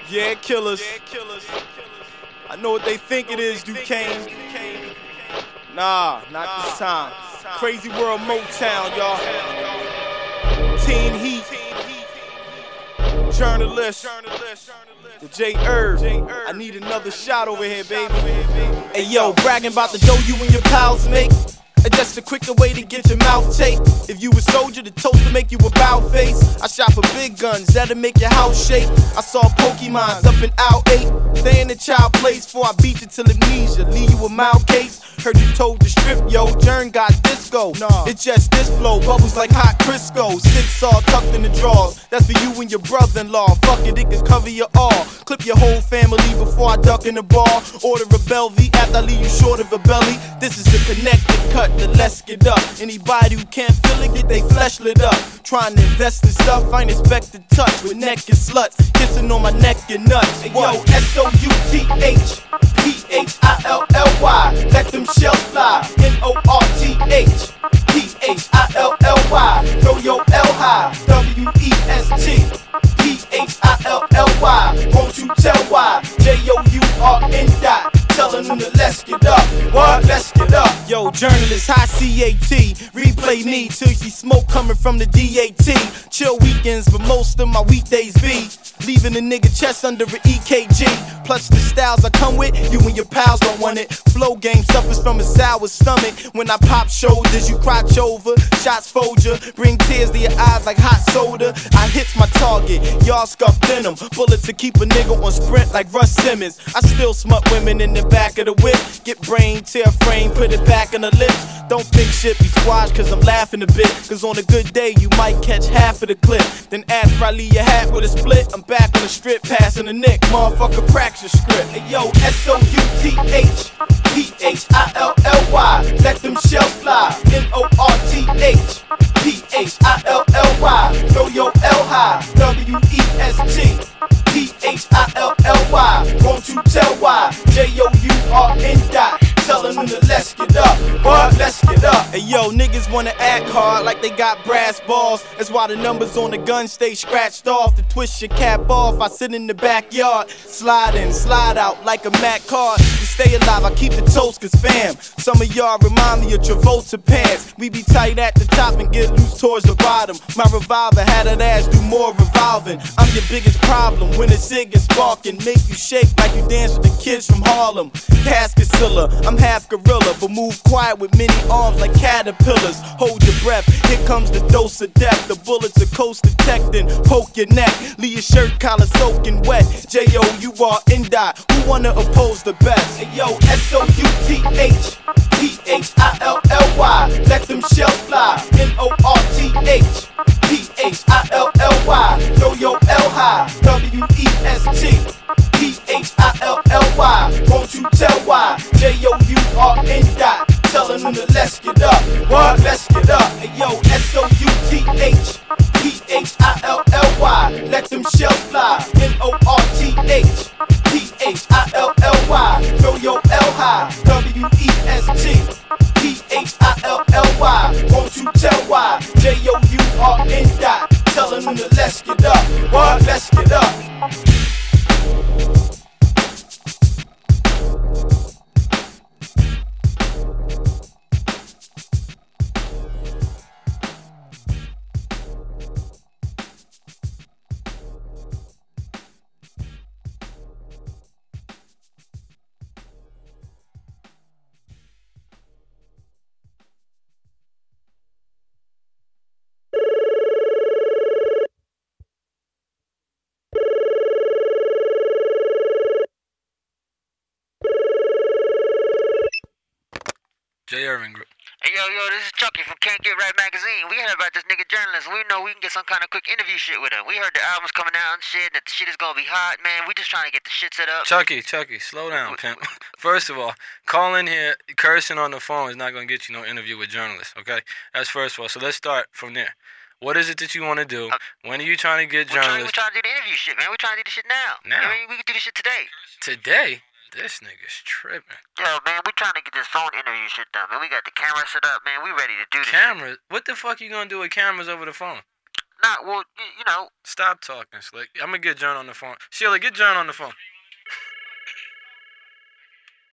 Yeah, killers. I know what they think it is, Duquesne. Nah, not this time. Crazy World Motown, y'all. Teen Heat. Journalist. The J. Irv. I need another shot over here, baby. Hey, yo, bragging about the dough you and your pals make. Just a quicker way to get your mouth taped. If you a soldier, the toast to make you a bow face. I shot for big guns, that'll make your house shake. I saw Pokemons up in Out 8. Stay in the child place before I beat you till amnesia. Leave you a mild case. Heard you told the strip, yo. Jern got disco. It's just this flow, bubbles like hot Crisco. Six all tucked in the drawers. That's for you and your brother-in-law. Fuck it, it can cover you all. Clip your whole family before I duck in the bar. Order a Belvy after I leave you short of a belly. This is the connected cut. Let's get up. Anybody who can't feel it, get they flesh lit up. Trying to invest in stuff I ain't expected touch with naked sluts kissing on my neck and nuts. Hey, yo, SOUTH PHILLY. Let them shells fly. NORTH PHILLY. Throw your L high. WEST PHILLY. Won't you tell why? JOURN. Telling them to let's get up. What? Let's get up. Yo, journalist, high CAT. Replay me till you see smoke coming from the DAT. Chill weekends, but most of my weekdays be leaving a nigga chest under an EKG. Plus the styles I come with, you and your pals don't want it. Flow game suffers from a sour stomach. When I pop shoulders, you crotch over. Shots fold ya, bring tears to your eyes like hot soda. I hits my target, y'all scuff venom. Bullets to keep a nigga on sprint like Russ Simmons. I still smut women in the back of the whip. Get brain, tear frame, put it back on the lips. Don't think shit be squashed cause I'm laughing a bit. Cause on a good day you might catch half of the clip. Then after I leave your hat with a split, I'm back on the strip passing the nick. Motherfucker practice script. Hey yo, SOUTH PHILLY. Let them shells fly. NORTH PHILLY. Throw your L high. WEST PHILLY. Won't you tell why? JOURN. Telling them to let's get up. What? Let's get up. Hey yo, niggas wanna act hard like they got brass balls. That's why the numbers on the gun stay scratched off. To twist your cap off, I sit in the backyard. Slide in, slide out like a Mac card. To stay alive, I keep the toast cause fam. Some of y'all remind me of Travolta pants. We be tight at the top and get loose towards the bottom. My revolver had that ass do more revolving. I'm your biggest problem when a cig is sparking. Make you shake like you dance with the kids from Harlem. Casket Silla, I'm half gorilla, but move quiet with many arms like caterpillars. Hold your breath, here comes the dose of death. The bullets are coast detecting, poke your neck. Leave your shirt collar soaking wet. JOURN. Who wanna oppose the best? Hey yo, SOUTH PHILLY. Let them shells fly. NORTH PHILLY. Throw your L high. WEST PHILLY. Won't you tell why? JOURN. Telling them to let's get up. What? Let's get up. Hey yo, SOUTH PHILLY. Let them shells fly. NORTH PHILLY. Throw your L high. WEST PHILLY. Won't you tell why? JOURN. Telling them to let's get up. What? Let's get up. J. Irving Group. Hey, yo, this is Chucky from Can't Get Right Magazine. We heard about this nigga journalist. We know we can get some kind of quick interview shit with him. We heard the album's coming out and shit, that the shit is gonna be hot, man. We just trying to get the shit set up. Chucky, slow down, pimp. First of all, calling here, cursing on the phone is not gonna get you no interview with journalists, okay? That's first of all. So let's start from there. What is it that you want to do? When are you trying to get journalists? We're trying to do the interview shit, man. We're trying to do the shit now. I mean, we can do the shit today. Today? This nigga's tripping. Yo, man, we trying to get this phone interview shit done, man. We got the camera set up, man. We ready to do this Cameras? What the fuck you gonna do with cameras over the phone? not, well, you know. Stop talking, Slick. I'm gonna get Jern on the phone. Sheila, get Jern on the phone.